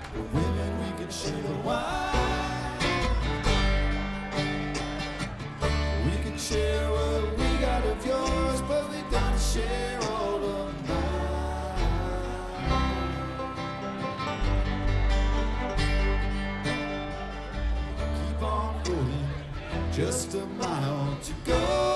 Women, we can share the wine. We can share what we got of yours, but we gotta share all of mine. Keep on going, just a mile to go.